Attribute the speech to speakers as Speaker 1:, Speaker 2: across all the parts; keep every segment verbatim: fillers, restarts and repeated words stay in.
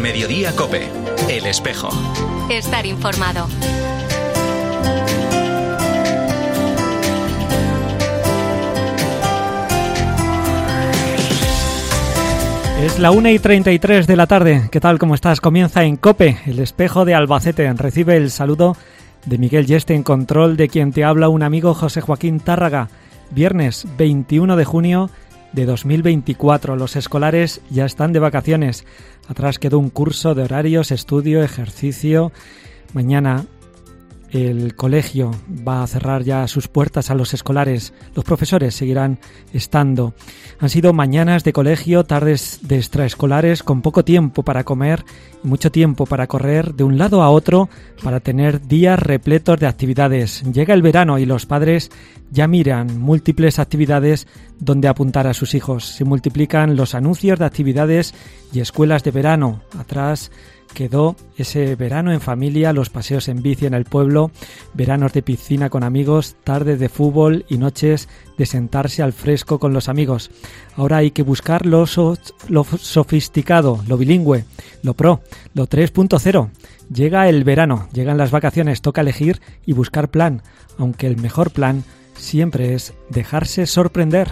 Speaker 1: Mediodía COPE. El Espejo.
Speaker 2: Estar informado.
Speaker 3: Es la una y treinta y tres de la tarde. ¿Qué tal? ¿Cómo estás? Comienza en COPE, el Espejo de Albacete. Recibe el saludo de Miguel Yeste, en control de quien te habla un amigo, José Joaquín Tárraga. Viernes veintiuno de junio de dos mil veinticuatro. Los escolares ya están de vacaciones. Atrás quedó un curso de horarios, estudio, ejercicio. Mañana el colegio va a cerrar ya sus puertas a los escolares. Los profesores seguirán estando. Han sido mañanas de colegio, tardes de extraescolares, con poco tiempo para comer y mucho tiempo para correr de un lado a otro para tener días repletos de actividades. Llega el verano y los padres ya miran múltiples actividades donde apuntar a sus hijos. Se multiplican los anuncios de actividades y escuelas de verano. Atrás quedó ese verano en familia, los paseos en bici en el pueblo, veranos de piscina con amigos, tardes de fútbol y noches de sentarse al fresco con los amigos. Ahora hay que buscar lo, so- lo sofisticado, lo bilingüe, lo pro, lo tres punto cero. Llega el verano, llegan las vacaciones, toca elegir y buscar plan, aunque el mejor plan siempre es dejarse sorprender.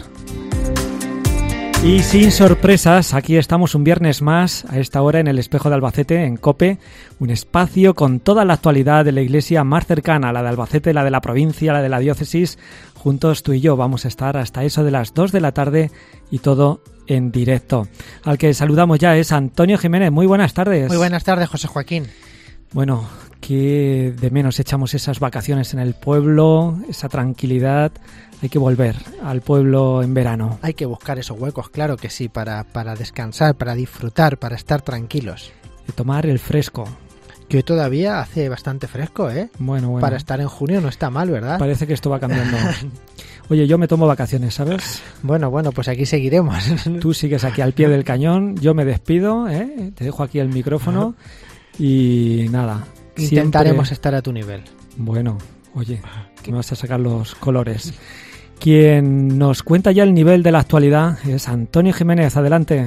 Speaker 3: Y sin sorpresas, aquí estamos un viernes más, a esta hora en el Espejo de Albacete, en COPE, un espacio con toda la actualidad de la iglesia más cercana, la de Albacete, la de la provincia, la de la diócesis. Juntos tú y yo vamos a estar hasta eso de las dos de la tarde y todo en directo. Al que saludamos ya es Antonio Jiménez. Muy buenas tardes.
Speaker 4: Muy buenas tardes, José Joaquín.
Speaker 3: Bueno, que de menos echamos esas vacaciones en el pueblo, esa tranquilidad. Hay que volver al pueblo en verano.
Speaker 4: Hay que buscar esos huecos, claro que sí, para, para descansar, para disfrutar, para estar tranquilos.
Speaker 3: Y tomar el fresco.
Speaker 4: Que hoy todavía hace bastante fresco, ¿eh?
Speaker 3: Bueno, bueno.
Speaker 4: Para estar en junio no está mal, ¿verdad?
Speaker 3: Parece que esto va cambiando. Oye, yo me tomo vacaciones, ¿sabes?
Speaker 4: Bueno, bueno, pues aquí seguiremos.
Speaker 3: Tú sigues aquí al pie del cañón, yo me despido, ¿eh? Te dejo aquí el micrófono y nada.
Speaker 4: Intentaremos
Speaker 3: siempre...
Speaker 4: estar a tu nivel.
Speaker 3: Bueno, oye, que me vas a sacar los colores. Quien nos cuenta ya el nivel de la actualidad es Antonio Jiménez. Adelante.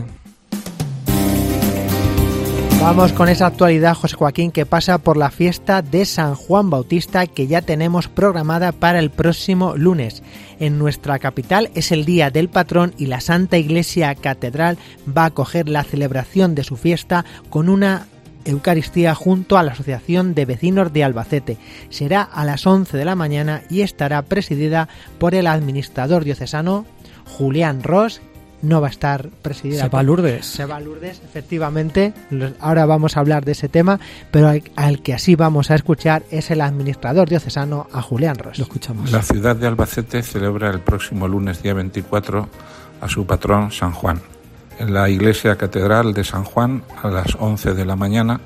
Speaker 4: Vamos con esa actualidad, José Joaquín, que pasa por la fiesta de San Juan Bautista, que ya tenemos programada para el próximo lunes. En nuestra capital es el día del patrón y la Santa Iglesia Catedral va a acoger la celebración de su fiesta con una Eucaristía junto a la Asociación de Vecinos de Albacete. Será a las once de la mañana y estará presidida por el administrador diocesano Julián Ros. No va a estar presidida
Speaker 3: Se va
Speaker 4: por...
Speaker 3: Lourdes.
Speaker 4: Se va Lourdes, efectivamente. Ahora vamos a hablar de ese tema, pero al, al que así vamos a escuchar es el administrador diocesano, a Julián Ros.
Speaker 3: Lo escuchamos.
Speaker 5: La ciudad de Albacete celebra el próximo lunes día veinticuatro a su patrón San Juan. En la Iglesia Catedral de San Juan a las once de la mañana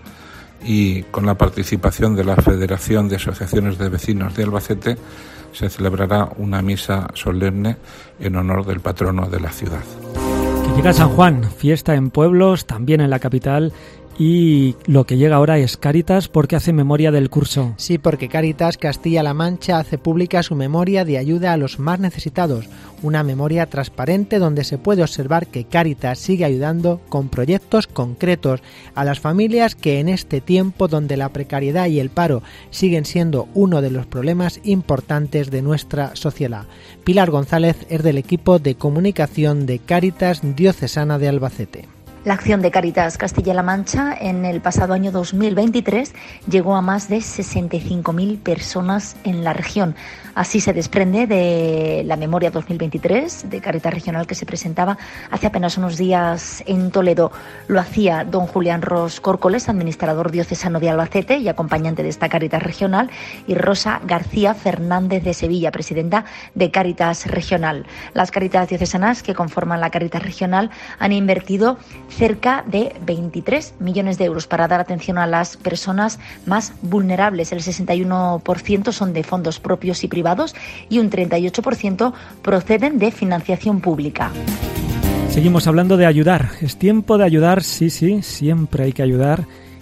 Speaker 5: y con la participación de la Federación de Asociaciones de Vecinos de Albacete se celebrará una misa solemne en honor del patrono de la ciudad.
Speaker 3: Que llega San Juan, fiesta en pueblos, también en la capital. Y lo que llega ahora es Cáritas porque hace memoria del curso.
Speaker 4: Sí, porque Cáritas Castilla-La Mancha hace pública su memoria de ayuda a los más necesitados. Una memoria transparente donde se puede observar que Cáritas sigue ayudando con proyectos concretos a las familias que en este tiempo donde la precariedad y el paro siguen siendo uno de los problemas importantes de nuestra sociedad. Pilar González es del equipo de comunicación de Cáritas Diocesana de Albacete.
Speaker 6: La acción de Cáritas Castilla-La Mancha en el pasado año dos mil veintitrés llegó a más de sesenta y cinco mil personas en la región. Así se desprende de la memoria dos mil veintitrés de Cáritas Regional que se presentaba hace apenas unos días en Toledo. Lo hacía don Julián Ros Córcoles, administrador diocesano de Albacete y acompañante de esta Cáritas Regional, y Rosa García Fernández de Sevilla, presidenta de Cáritas Regional. Las Cáritas diocesanas que conforman la Cáritas Regional han invertido cerca de veintitrés millones de euros para dar atención a las personas más vulnerables. El sesenta y uno por ciento son de fondos propios y privados y un treinta y ocho por ciento proceden de financiación pública.
Speaker 3: Seguimos hablando de ayudar. Es tiempo de ayudar, sí, sí, siempre hay que ayudar.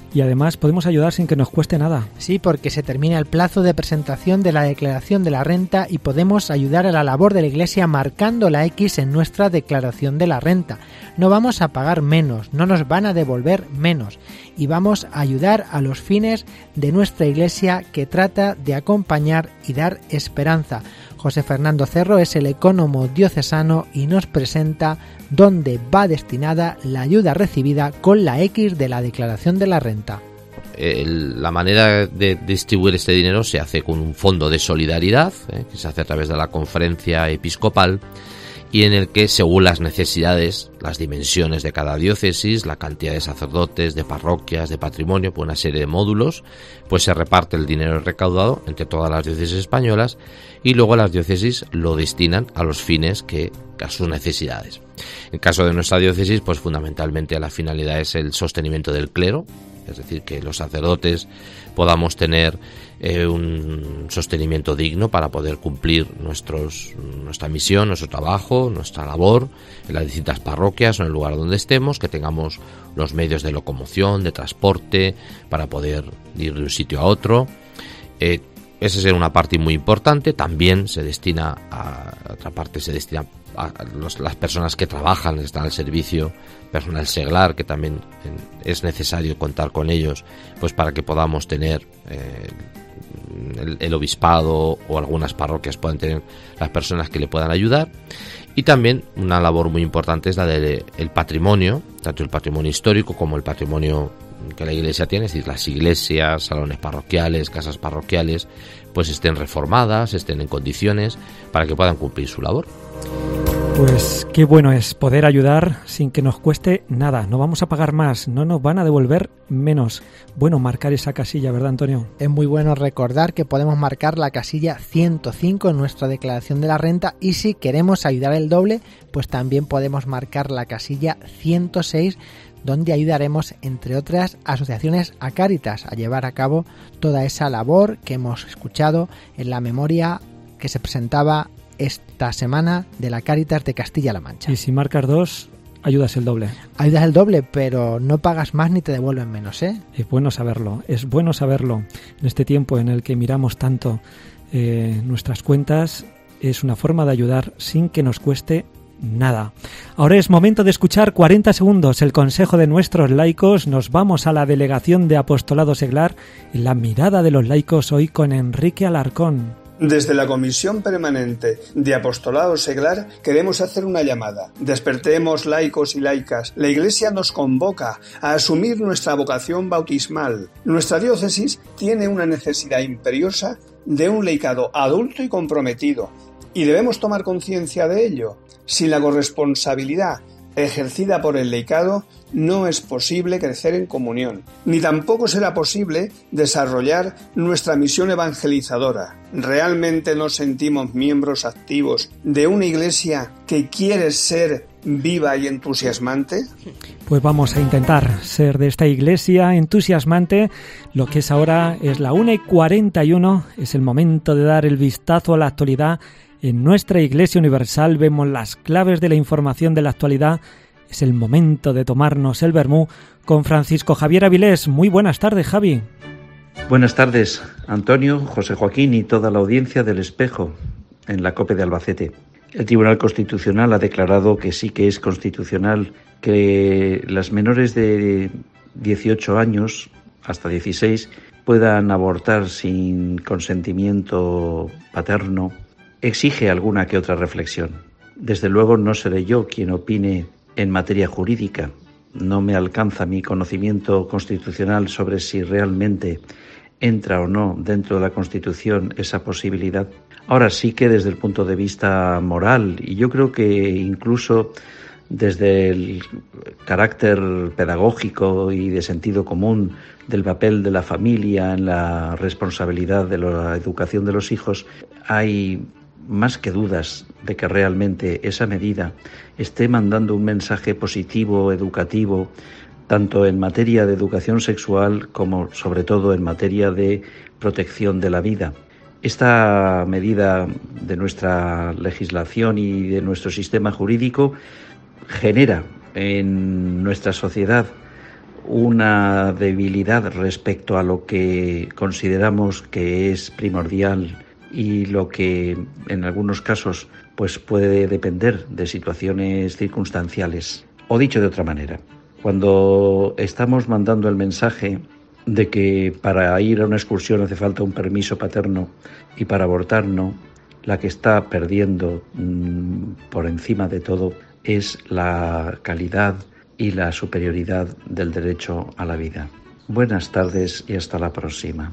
Speaker 3: y además podemos ayudar sin que nos cueste nada.
Speaker 4: Sí, porque se termina el plazo de presentación de la declaración de la renta y podemos ayudar a la labor de la Iglesia marcando la X en nuestra declaración de la renta. No vamos a pagar menos, no nos van a devolver menos y vamos a ayudar a los fines de nuestra Iglesia que trata de acompañar y dar esperanza. José Fernando Cerro es el ecónomo diocesano y nos presenta dónde va destinada la ayuda recibida con la X de la declaración de la renta.
Speaker 7: El, la manera de distribuir este dinero se hace con un fondo de solidaridad, eh, que se hace a través de la conferencia episcopal, y en el que, según las necesidades, las dimensiones de cada diócesis, la cantidad de sacerdotes, de parroquias, de patrimonio, pues una serie de módulos, pues se reparte el dinero recaudado entre todas las diócesis españolas y luego las diócesis lo destinan a los fines que a sus necesidades. En el caso de nuestra diócesis, pues fundamentalmente la finalidad es el sostenimiento del clero, es decir, que los sacerdotes podamos tener eh, un sostenimiento digno para poder cumplir nuestros, nuestra misión, nuestro trabajo, nuestra labor en las distintas parroquias o en el lugar donde estemos, que tengamos los medios de locomoción, de transporte, para poder ir de un sitio a otro. Eh, esa es una parte muy importante. También se destina a, a otra parte se destina a los, las personas que trabajan, que están al servicio, personal seglar, que también eh, es necesario contar con ellos, pues para que podamos tener eh, el, el obispado o algunas parroquias puedan tener las personas que le puedan ayudar. Y también una labor muy importante es la del el patrimonio, tanto el patrimonio histórico como el patrimonio que la Iglesia tiene, es decir, las iglesias, salones parroquiales, casas parroquiales, pues estén reformadas, estén en condiciones para que puedan cumplir su labor.
Speaker 3: Pues qué bueno es poder ayudar sin que nos cueste nada. No vamos a pagar más, no nos van a devolver menos. Bueno, marcar esa casilla, ¿verdad, Antonio?
Speaker 4: Es muy bueno recordar que podemos marcar la casilla ciento cinco en nuestra declaración de la renta y si queremos ayudar el doble, pues también podemos marcar la casilla ciento seis, donde ayudaremos, entre otras asociaciones, a Cáritas a llevar a cabo toda esa labor que hemos escuchado en la memoria que se presentaba esta semana de la Cáritas de Castilla-La Mancha.
Speaker 3: Y si marcas dos, ayudas el doble.
Speaker 4: Ayudas el doble, pero no pagas más ni te devuelven menos, ¿eh?
Speaker 3: Es bueno saberlo, es bueno saberlo. En este tiempo en el que miramos tanto eh, nuestras cuentas, es una forma de ayudar sin que nos cueste nada. Ahora es momento de escuchar cuarenta segundos el consejo de nuestros laicos. Nos vamos a la Delegación de Apostolado Seglar y la mirada de los laicos hoy con Enrique Alarcón.
Speaker 8: Desde la Comisión Permanente de Apostolado Seglar queremos hacer una llamada. Despertemos, laicos y laicas. La Iglesia nos convoca a asumir nuestra vocación bautismal. Nuestra diócesis tiene una necesidad imperiosa de un laicado adulto y comprometido, y debemos tomar conciencia de ello. Sin la corresponsabilidad ejercida por el laicado, no es posible crecer en comunión, ni tampoco será posible desarrollar nuestra misión evangelizadora. ¿Realmente nos sentimos miembros activos de una iglesia que quiere ser viva y entusiasmante?
Speaker 3: Pues vamos a intentar ser de esta iglesia entusiasmante. Lo que es ahora es la una y cuarenta y uno, es el momento de dar el vistazo a la actualidad. En nuestra Iglesia Universal vemos las claves de la información de la actualidad. Es el momento de tomarnos el vermú con Francisco Javier Avilés. Muy buenas tardes, Javi.
Speaker 9: Buenas tardes, Antonio, José Joaquín y toda la audiencia del Espejo en la COPE de Albacete. El Tribunal Constitucional ha declarado que sí que es constitucional que las menores de dieciocho años hasta dieciséis puedan abortar sin consentimiento paterno. Exige alguna que otra reflexión. Desde luego no seré yo quien opine en materia jurídica. No me alcanza mi conocimiento constitucional sobre si realmente entra o no dentro de la Constitución esa posibilidad. Ahora sí que desde el punto de vista moral, y yo creo que incluso desde el carácter pedagógico y de sentido común del papel de la familia en la responsabilidad de la educación de los hijos, hay más que dudas de que realmente esa medida esté mandando un mensaje positivo, educativo, tanto en materia de educación sexual como sobre todo en materia de protección de la vida. Esta medida de nuestra legislación y de nuestro sistema jurídico genera en nuestra sociedad una debilidad respecto a lo que consideramos que es primordial y lo que en algunos casos pues puede depender de situaciones circunstanciales. O dicho de otra manera, cuando estamos mandando el mensaje de que para ir a una excursión hace falta un permiso paterno y para abortar no, la que está perdiendo mmm, por encima de todo es la calidad y la superioridad del derecho a la vida. Buenas tardes y hasta la próxima.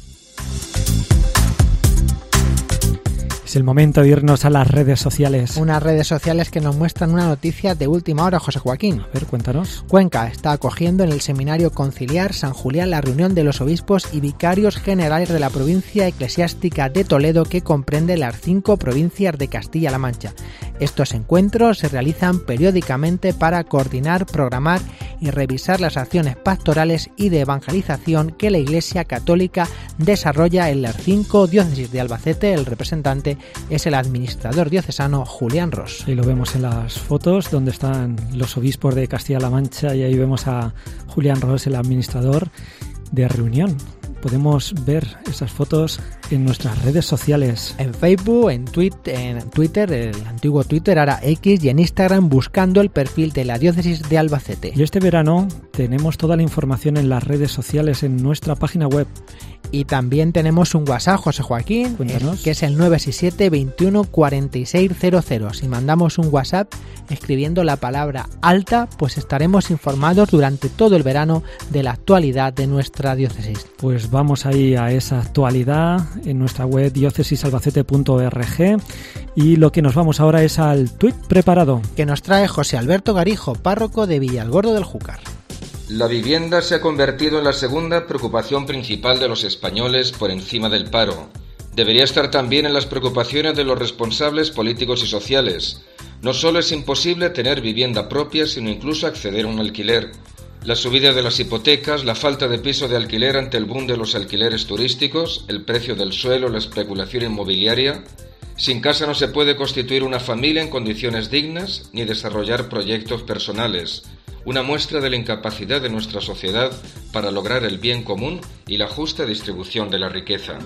Speaker 3: Es el momento de irnos a las redes sociales.
Speaker 4: Unas redes sociales que nos muestran una noticia de última hora, José Joaquín.
Speaker 3: A ver, cuéntanos.
Speaker 4: Cuenca está acogiendo en el Seminario Conciliar San Julián la reunión de los obispos y vicarios generales de la provincia eclesiástica de Toledo, que comprende las cinco provincias de Castilla-La Mancha. Estos encuentros se realizan periódicamente para coordinar, programar y revisar las acciones pastorales y de evangelización que la Iglesia Católica desarrolla en las cinco diócesis de Albacete. El representante es el administrador diocesano Julián Ros.
Speaker 3: Y lo vemos en las fotos donde están los obispos de Castilla-La Mancha, y ahí vemos a Julián Ros, el administrador de reunión. Podemos ver esas fotos en nuestras redes sociales.
Speaker 4: En Facebook, en, tweet, en Twitter, el antiguo Twitter, ahora X, y en Instagram, buscando el perfil de la diócesis de Albacete.
Speaker 3: Y este verano tenemos toda la información en las redes sociales, en nuestra página web.
Speaker 4: Y también tenemos un WhatsApp, José Joaquín,
Speaker 3: Cuéntanos.
Speaker 4: que es el nueve seis siete, veintiuno, cuarenta y seis cero cero. Si mandamos un WhatsApp escribiendo la palabra alta, pues estaremos informados durante todo el verano de la actualidad de nuestra diócesis.
Speaker 3: Pues vamos ahí a esa actualidad en nuestra web diócesis albacete punto org, y lo que nos vamos ahora es al tuit preparado
Speaker 4: que nos trae José Alberto Garijo, párroco de Villalgordo del Júcar.
Speaker 10: La vivienda se ha convertido en la segunda preocupación principal de los españoles por encima del paro. Debería estar también en las preocupaciones de los responsables políticos y sociales. No solo es imposible tener vivienda propia, sino incluso acceder a un alquiler. La subida de las hipotecas, la falta de piso de alquiler ante el boom de los alquileres turísticos, el precio del suelo, la especulación inmobiliaria. Sin casa no se puede constituir una familia en condiciones dignas ni desarrollar proyectos personales. Una muestra de la incapacidad de nuestra sociedad para lograr el bien común y la justa distribución de la riqueza.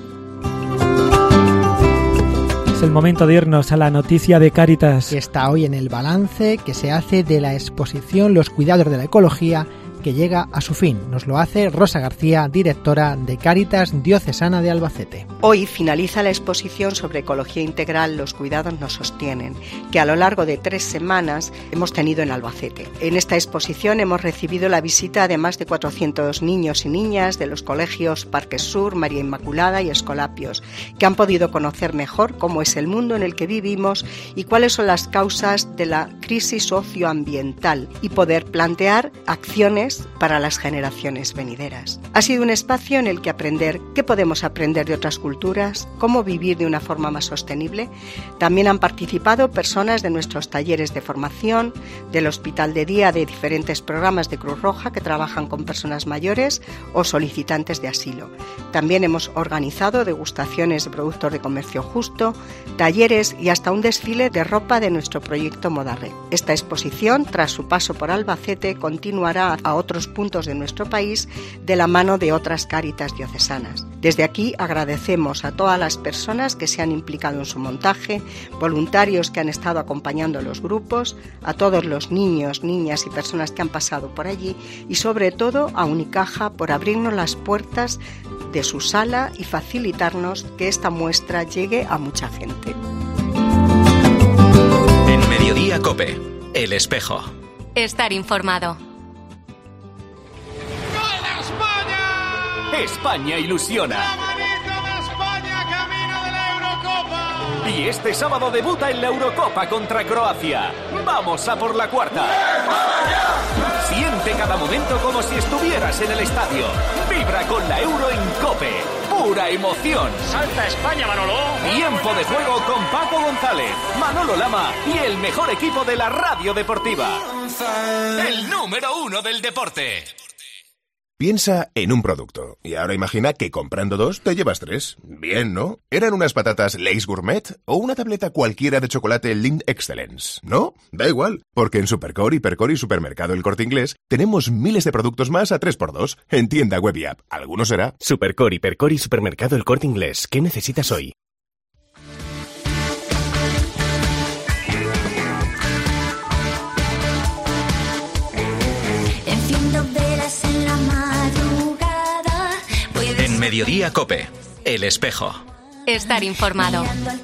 Speaker 3: Es el momento de irnos a la noticia de Cáritas.
Speaker 4: Que está hoy en el balance que se hace de la exposición Los cuidados de la ecología, que llega a su fin. Nos lo hace Rosa García, directora de Cáritas Diocesana de Albacete.
Speaker 11: Hoy finaliza la exposición sobre ecología integral Los cuidados nos sostienen, que a lo largo de tres semanas hemos tenido en Albacete. En esta exposición hemos recibido la visita de más de cuatrocientos niños y niñas de los colegios Parques Sur, María Inmaculada y Escolapios, que han podido conocer mejor cómo es el mundo en el que vivimos y cuáles son las causas de la crisis socioambiental, y poder plantear acciones para las generaciones venideras. Ha sido un espacio en el que aprender qué podemos aprender de otras culturas, cómo vivir de una forma más sostenible. También han participado personas de nuestros talleres de formación, del hospital de día, de diferentes programas de Cruz Roja que trabajan con personas mayores o solicitantes de asilo. También hemos organizado degustaciones de productos de comercio justo, talleres y hasta un desfile de ropa de nuestro proyecto Modarre. Esta exposición, tras su paso por Albacete, continuará a otros puntos de nuestro país de la mano de otras Cáritas diocesanas. Desde aquí agradecemos a todas las personas que se han implicado en su montaje, voluntarios que han estado acompañando a los grupos, a todos los niños, niñas y personas que han pasado por allí, y sobre todo a Unicaja por abrirnos las puertas de su sala y facilitarnos que esta muestra llegue a mucha gente.
Speaker 1: En Mediodía COPE, El Espejo.
Speaker 2: Estar informado.
Speaker 12: España ilusiona.
Speaker 13: ¡La manita de España camino de la Eurocopa!
Speaker 12: Y este sábado debuta en la Eurocopa contra Croacia. ¡Vamos a por la cuarta! ¡España! Siente cada momento como si estuvieras en el estadio. Vibra con la Euro en COPE. ¡Pura emoción!
Speaker 13: ¡Salta España, Manolo!
Speaker 12: Tiempo de juego con Paco González, Manolo Lama y el mejor equipo de la radio deportiva. El número uno del deporte.
Speaker 14: Piensa en un producto y ahora imagina que comprando dos te llevas tres. Bien, ¿no? ¿Eran unas patatas Lay's Gourmet o una tableta cualquiera de chocolate Lindt Excellence? ¿No? Da igual, porque en Supercore, Hipercore y Supermercado El Corte Inglés tenemos miles de productos más a tres por dos en tienda, web y app. ¿Alguno será?
Speaker 15: Supercore, Hipercore y Supermercado El Corte Inglés. ¿Qué necesitas hoy?
Speaker 1: En Mediodía Cope, El Espejo.
Speaker 2: Estar informado.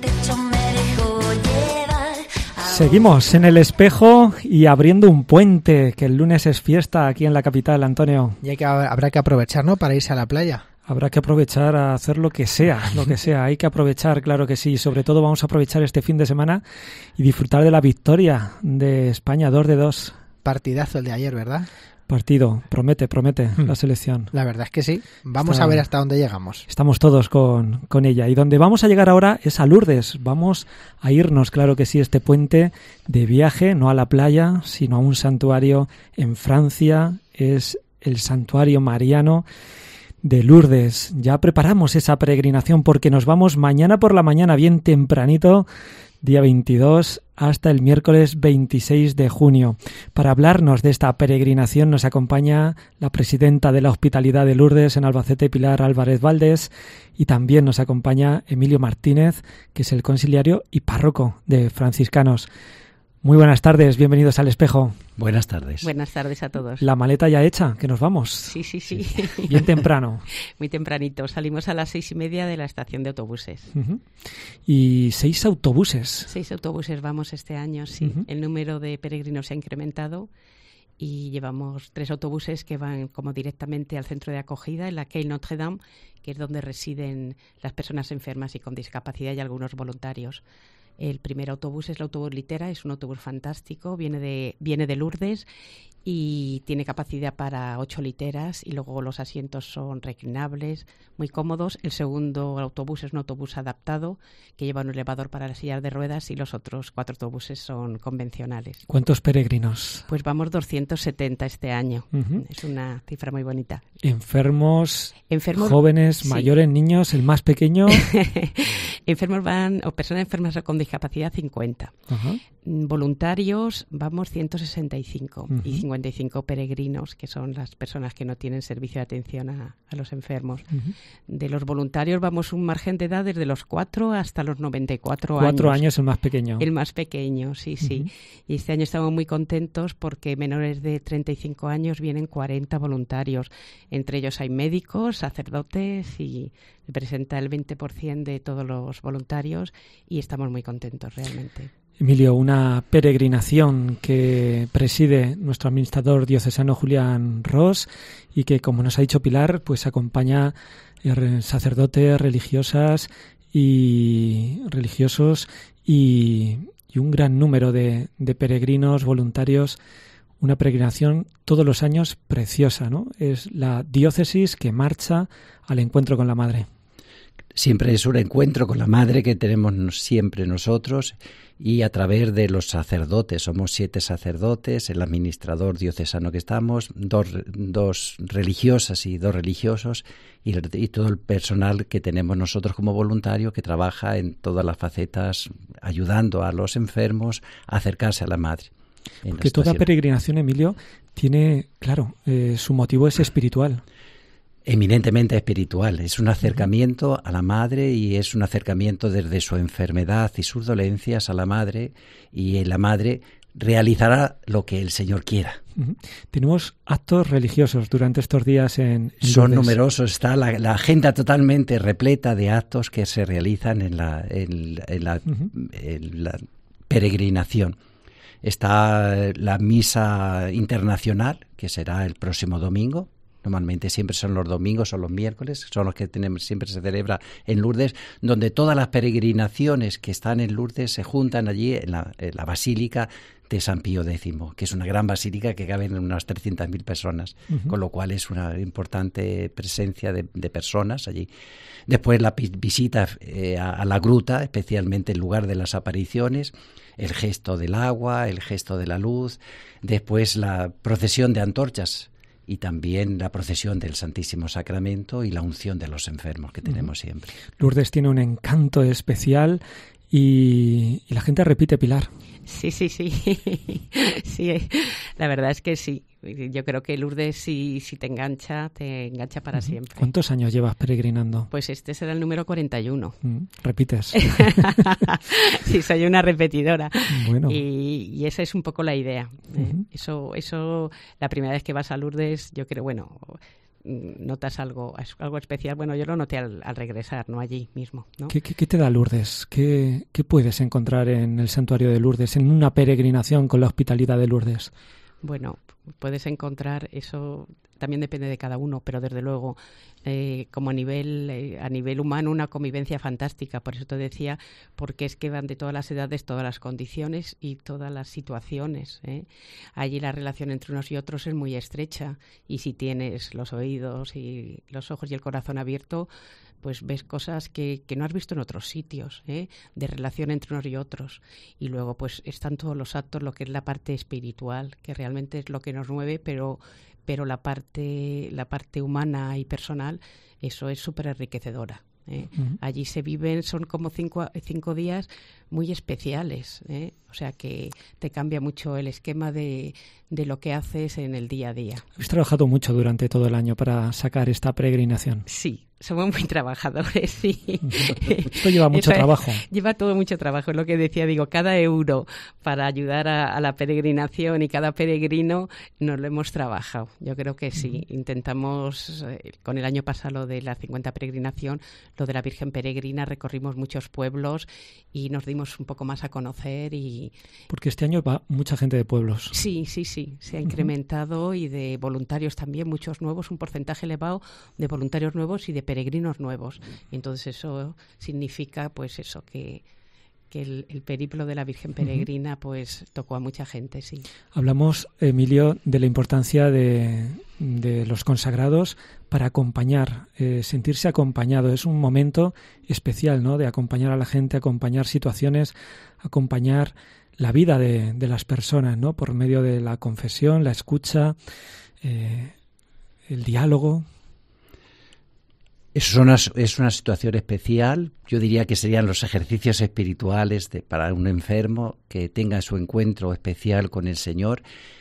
Speaker 3: Seguimos en El Espejo y abriendo un puente, que el lunes es fiesta aquí en la capital, Antonio.
Speaker 4: Y hay que, habrá que aprovechar, ¿no?, para irse a la playa.
Speaker 3: Habrá que aprovechar a hacer lo que sea, lo que sea. Hay que aprovechar, claro que sí. Sobre todo vamos a aprovechar este fin de semana y disfrutar de la victoria de España, dos de dos.
Speaker 4: Partidazo el de ayer, ¿verdad?
Speaker 3: Partido, promete, promete hmm. la selección.
Speaker 4: La verdad es que sí. Vamos
Speaker 3: Está,
Speaker 4: a ver hasta dónde llegamos.
Speaker 3: Estamos todos con, con ella. Y donde vamos a llegar ahora es a Lourdes. Vamos a irnos, claro que sí, este puente de viaje, no a la playa, sino a un santuario en Francia. Es el santuario mariano de Lourdes. Ya preparamos esa peregrinación porque nos vamos mañana por la mañana, bien tempranito, día veintidós, hasta el miércoles veintiséis de junio. Para hablarnos de esta peregrinación nos acompaña la presidenta de la Hospitalidad de Lourdes en Albacete, Pilar Álvarez Valdés, y también nos acompaña Emilio Martínez, que es el conciliario y párroco de franciscanos. Muy buenas tardes, bienvenidos al Espejo.
Speaker 16: Buenas tardes.
Speaker 17: Buenas tardes a todos.
Speaker 3: La maleta ya hecha, que nos vamos.
Speaker 17: Sí, sí, sí.
Speaker 3: Bien temprano.
Speaker 17: Muy tempranito. Salimos a las seis y media de la estación de autobuses.
Speaker 3: Uh-huh. Y seis autobuses.
Speaker 17: Seis autobuses vamos este año, sí. Uh-huh. El número de peregrinos se ha incrementado y llevamos tres autobuses que van como directamente al centro de acogida, en la Quai Notre Dame, que es donde residen las personas enfermas y con discapacidad y algunos voluntarios. El primer autobús es el autobús Litera, es un autobús fantástico, viene de, viene de Lourdes y tiene capacidad para ocho literas y luego los asientos son reclinables, muy cómodos. El segundo autobús es un autobús adaptado que lleva un elevador para las sillas de ruedas y los otros cuatro autobuses son convencionales.
Speaker 3: ¿Cuántos peregrinos?
Speaker 17: Pues vamos doscientos setenta este año. Uh-huh. Es una cifra muy bonita.
Speaker 3: ¿Enfermos,
Speaker 17: Enfermos
Speaker 3: jóvenes,
Speaker 17: sí.
Speaker 3: mayores, niños, el más pequeño?
Speaker 17: Enfermos van, o personas enfermas con discapacidad, cincuenta. Uh-huh. Voluntarios vamos ciento sesenta y cinco uh-huh. y cincuenta y cinco peregrinos, que son las personas que no tienen servicio de atención a, a los enfermos. Uh-huh. De los voluntarios vamos un margen de edad desde los cuatro hasta los noventa y cuatro años.
Speaker 3: Cuatro años el más pequeño.
Speaker 17: El más pequeño, sí, sí. Uh-huh. Y este año estamos muy contentos porque menores de treinta y cinco años vienen cuarenta voluntarios. Entre ellos hay médicos, sacerdotes y representa el veinte por ciento de todos los voluntarios y estamos muy contentos realmente.
Speaker 3: Emilio, una peregrinación que preside nuestro administrador diocesano Julián Ros y que, como nos ha dicho Pilar, pues acompaña eh, sacerdotes, religiosas y religiosos y, y un gran número de, de peregrinos, voluntarios. Una peregrinación todos los años preciosa, ¿no? Es la diócesis que marcha al encuentro con la Madre.
Speaker 16: Siempre es un encuentro con la Madre que tenemos siempre nosotros y a través de los sacerdotes. Somos siete sacerdotes, el administrador diocesano que estamos, dos, dos religiosas y dos religiosos y, y todo el personal que tenemos nosotros como voluntario que trabaja en todas las facetas ayudando a los enfermos a acercarse a la Madre.
Speaker 3: Porque toda peregrinación, Emilio, tiene, claro, eh, su motivo es espiritual.
Speaker 16: Eminentemente espiritual. Es un acercamiento a la Madre y es un acercamiento desde su enfermedad y sus dolencias a la Madre, y la Madre realizará lo que el Señor quiera.
Speaker 3: Uh-huh. Tenemos actos religiosos durante estos días en, en
Speaker 16: Son
Speaker 3: Lourdes.
Speaker 16: numerosos, está la, la agenda totalmente repleta de actos que se realizan en la, en, en la, uh-huh. en la peregrinación. Está la misa internacional, que será el próximo domingo. Normalmente siempre son los domingos o los miércoles, son los que tenemos, siempre se celebra en Lourdes, donde todas las peregrinaciones que están en Lourdes se juntan allí en la, en la Basílica de San Pío décimo, que es una gran basílica que caben unas trescientas mil personas, uh-huh. con lo cual es una importante presencia de, de personas allí. Después la visita eh, a, a la gruta, especialmente el lugar de las apariciones, el gesto del agua, el gesto de la luz, después la procesión de antorchas, y también la procesión del Santísimo Sacramento y la unción de los enfermos que tenemos uh-huh. siempre.
Speaker 3: Lourdes tiene un encanto especial y, y la gente repite, Pilar.
Speaker 17: Sí, sí, sí. Sí, la verdad es que sí. Yo creo que Lourdes, si, si te engancha, te engancha para uh-huh. siempre.
Speaker 3: ¿Cuántos años llevas peregrinando?
Speaker 17: Pues este será el número cuarenta y uno.
Speaker 3: Mm, ¿Repites?
Speaker 17: Sí, soy una repetidora.
Speaker 3: Bueno.
Speaker 17: Y, y esa es un poco la idea.
Speaker 3: Uh-huh.
Speaker 17: ¿eh? Eso, eso, la primera vez que vas a Lourdes, yo creo, bueno, notas algo, algo especial. Bueno, yo lo noté al, al regresar, no allí mismo, ¿no?
Speaker 3: ¿Qué, qué, qué te da Lourdes? ¿Qué, ¿Qué puedes encontrar en el santuario de Lourdes, en una peregrinación con la hospitalidad de Lourdes?
Speaker 17: Bueno, puedes encontrar, eso también depende de cada uno, pero desde luego, eh, como a nivel eh, a nivel humano, una convivencia fantástica. Por eso te decía, porque es que van de todas las edades, todas las condiciones y todas las situaciones, ¿eh? Allí la relación entre unos y otros es muy estrecha, y si tienes los oídos y los ojos y el corazón abierto, pues ves cosas que, que no has visto en otros sitios, ¿eh? De relación entre unos y otros. Y luego pues están todos los actos, lo que es la parte espiritual, que realmente es lo que nos mueve, pero pero la parte la parte humana y personal, eso es súper enriquecedora. ¿eh? Uh-huh. Allí se viven, son como cinco, cinco días muy especiales, ¿eh? O sea que te cambia mucho el esquema de, de lo que haces en el día a día.
Speaker 3: Habéis trabajado mucho durante todo el año para sacar esta peregrinación.
Speaker 17: Sí, somos muy trabajadores, sí.
Speaker 3: Esto lleva mucho
Speaker 17: Eso
Speaker 3: trabajo.
Speaker 17: Es, lleva todo mucho trabajo, es lo que decía, digo, cada euro para ayudar a, a la peregrinación y cada peregrino nos lo hemos trabajado. Yo creo que sí, uh-huh. Intentamos, eh, con el año pasado lo de la cincuenta peregrinación, lo de la Virgen Peregrina, recorrimos muchos pueblos y nos dimos un poco más a conocer y...
Speaker 3: Porque este año va mucha gente de pueblos.
Speaker 17: Sí, sí, sí, se ha incrementado uh-huh. y de voluntarios también, muchos nuevos, un porcentaje elevado de voluntarios nuevos y de peregrinos nuevos. Y entonces eso significa, pues eso, que, que el, el periplo de la Virgen Peregrina, uh-huh. pues tocó a mucha gente, sí.
Speaker 3: Hablamos, Emilio, de la importancia de, de los consagrados para acompañar, eh, sentirse acompañado. Es un momento especial, ¿no?, de acompañar a la gente, acompañar situaciones, acompañar la vida de, de las personas, ¿no?, por medio de la confesión, la escucha, eh, el diálogo.
Speaker 16: Es una, es una situación especial. Yo diría que serían los ejercicios espirituales de, para un enfermo que tenga su encuentro especial con el Señor,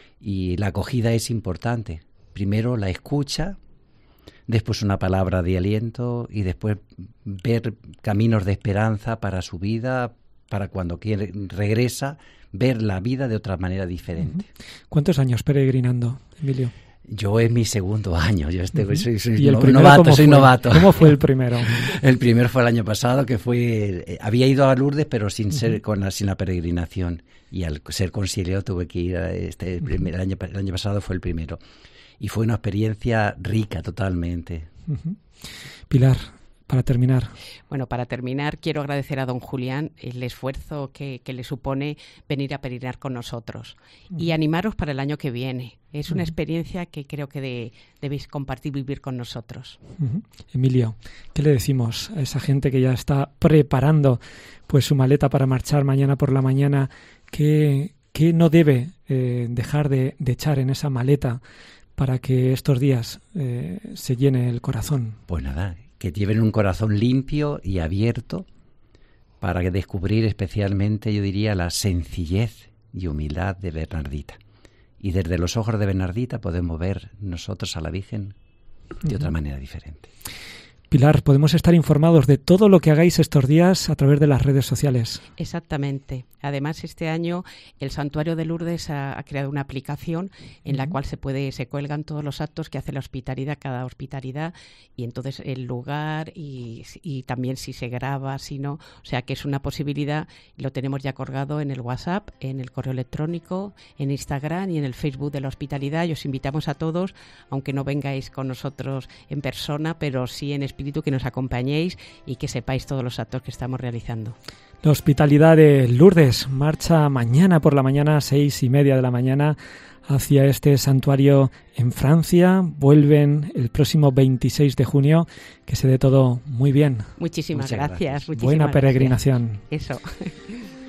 Speaker 16: y la acogida es importante. Primero la escucha, después una palabra de aliento y después ver caminos de esperanza para su vida, para cuando quiere, regresa, ver la vida de otra manera diferente.
Speaker 3: ¿Cuántos años peregrinando, Emilio?
Speaker 16: Yo es mi segundo año, yo este, uh-huh. soy, soy,
Speaker 3: ¿Y el
Speaker 16: no,
Speaker 3: primero
Speaker 16: novato,
Speaker 3: cómo
Speaker 16: soy
Speaker 3: fue?
Speaker 16: novato.
Speaker 3: ¿Cómo fue el primero?
Speaker 16: El primero fue el año pasado, que fue, eh, había ido a Lourdes, pero sin uh-huh. ser con la, sin la peregrinación, y al ser conciliado tuve que ir a este, el, primer, el, año, el año pasado fue el primero, y fue una experiencia rica totalmente.
Speaker 3: Uh-huh. Pilar, para terminar.
Speaker 17: Bueno, para terminar, quiero agradecer a don Julián el esfuerzo que, que le supone venir a peregrinar con nosotros uh-huh. y animaros para el año que viene. Es una uh-huh. experiencia que creo que de, debéis compartir, vivir con nosotros.
Speaker 3: Uh-huh. Emilio, ¿qué le decimos a esa gente que ya está preparando pues su maleta para marchar mañana por la mañana? ¿Qué, qué no debe eh, dejar de, de echar en esa maleta para que estos días eh, se llene el corazón?
Speaker 16: Pues nada, que lleven un corazón limpio y abierto para descubrir especialmente, yo diría, la sencillez y humildad de Bernardita. Y desde los ojos de Bernardita podemos ver nosotros a la Virgen de uh-huh. otra manera diferente.
Speaker 3: Pilar, podemos estar informados de todo lo que hagáis estos días a través de las redes sociales.
Speaker 17: Exactamente. Además, este año el Santuario de Lourdes ha, ha creado una aplicación en la cual se puede se cuelgan todos los actos que hace la hospitalidad, cada hospitalidad, y entonces el lugar y, y también si se graba, si no. O sea que es una posibilidad, lo tenemos ya colgado en el WhatsApp, en el correo electrónico, en Instagram y en el Facebook de la hospitalidad. Y os invitamos a todos, aunque no vengáis con nosotros en persona, pero sí en espíritu, que nos acompañéis y que sepáis todos los actos que estamos realizando.
Speaker 3: La hospitalidad de Lourdes marcha mañana por la mañana, seis y media de la mañana, hacia este santuario en Francia. Vuelven el próximo veintiséis de junio. Que se dé todo muy bien.
Speaker 17: Muchísimas
Speaker 16: Muchas
Speaker 17: gracias.
Speaker 16: gracias.
Speaker 17: Muchísimas
Speaker 3: Buena peregrinación.
Speaker 17: Gracias. Eso.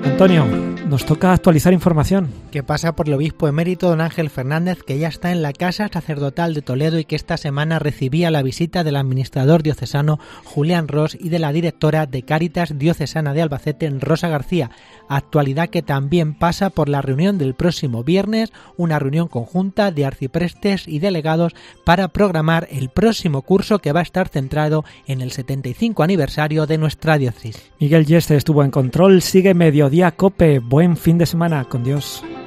Speaker 3: Antonio, nos toca actualizar información.
Speaker 4: Que pasa por el obispo emérito don Ángel Fernández, que ya está en la Casa Sacerdotal de Toledo y que esta semana recibía la visita del administrador diocesano Julián Ros y de la directora de Cáritas Diocesana de Albacete, Rosa García. Actualidad que también pasa por la reunión del próximo viernes, una reunión conjunta de arciprestes y delegados para programar el próximo curso que va a estar centrado en el setenta y cinco aniversario de nuestra diócesis.
Speaker 3: Miguel Yeste estuvo en control, sigue Mediodía Cope, buen fin de semana, con Dios.